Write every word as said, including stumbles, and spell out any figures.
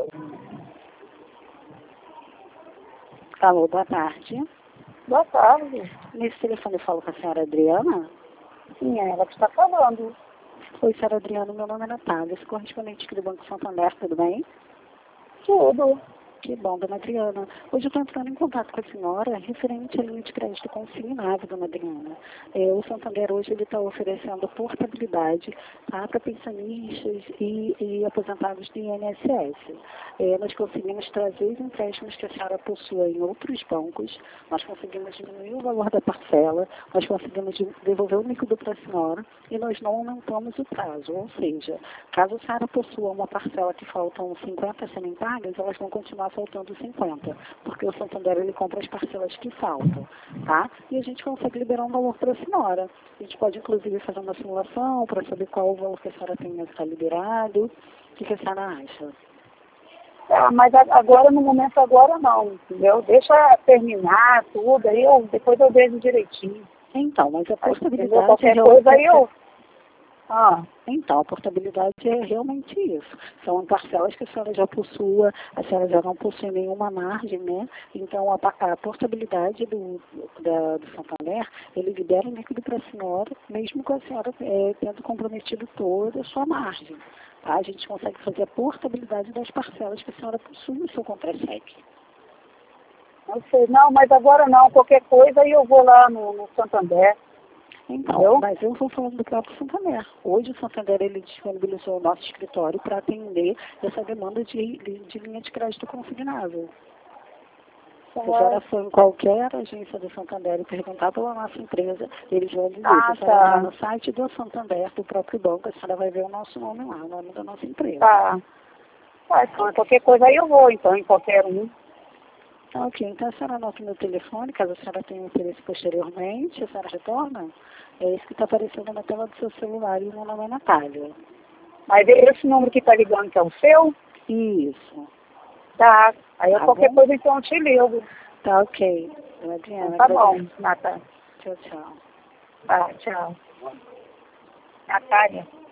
Alô, boa tarde. Boa tarde. Nesse telefone eu falo com a senhora Adriana. Sim, é ela que está falando. Oi, senhora Adriana, meu nome é Natália, sou correspondente aqui do Banco Santander, tudo bem? Tudo. Que bom, dona Adriana. Hoje eu estou entrando em contato com a senhora referente à linha de crédito consignado, dona Adriana. É, o Santander hoje ele está oferecendo portabilidade tá, para pensionistas e, e aposentados do I N S S. É, nós conseguimos trazer os empréstimos que a senhora possui em outros bancos, nós conseguimos diminuir o valor da parcela, nós conseguimos devolver o líquido para a senhora e nós não aumentamos o prazo. Ou seja, caso a senhora possua uma parcela que faltam cinquenta serem pagas, elas vão continuar faltando cinquenta, porque o Santander ele compra as parcelas que faltam, tá? E a gente consegue liberar um valor para a senhora. A gente pode, inclusive, fazer uma simulação para saber qual o valor que a senhora tem a estar liberado. O que, que a senhora acha? Ah, mas agora, no momento agora não, entendeu? Deixa terminar tudo, aí eu, depois eu vejo direitinho. Então, mas a portabilidade... Entendeu? Qualquer coisa aí eu... Ah. Então, a portabilidade é realmente isso. São parcelas que a senhora já possua, a senhora já não possui nenhuma margem, né? Então, a, a portabilidade do, da, do Santander, ele libera o líquido para a senhora, mesmo com a senhora é, tendo comprometido toda a sua margem. Tá? A gente consegue fazer a portabilidade das parcelas que a senhora possui no seu contra-cheque. Não sei, não, mas agora não. Qualquer coisa aí eu vou lá no, no Santander. Então, Entendeu? mas eu estou falando do próprio Santander. Hoje o Santander ele disponibilizou o nosso escritório para atender essa demanda de, de, de linha de crédito consignável. Se a senhora for em qualquer agência do Santander e perguntar pela nossa empresa, eles vão dizer. Ah, se a senhora tá. entrar no site do Santander, do próprio banco, a senhora vai ver o nosso nome lá, o nome da nossa empresa. Tá. Tá, então, qualquer coisa aí eu vou, então, em qualquer um. Tá, ok. Então a senhora anota o meu telefone, caso a senhora tenha interesse posteriormente, a senhora retorna. É esse que está aparecendo na tela do seu celular e o meu nome é Natália. Mas esse número que está ligando que é o seu? Isso. Tá. Aí eu Tá qualquer bom? coisa então eu te ligo. Tá ok. Adriana, Então, tá bom, agradeço. Natália. Tchau, tchau. Tá, tchau. Natália.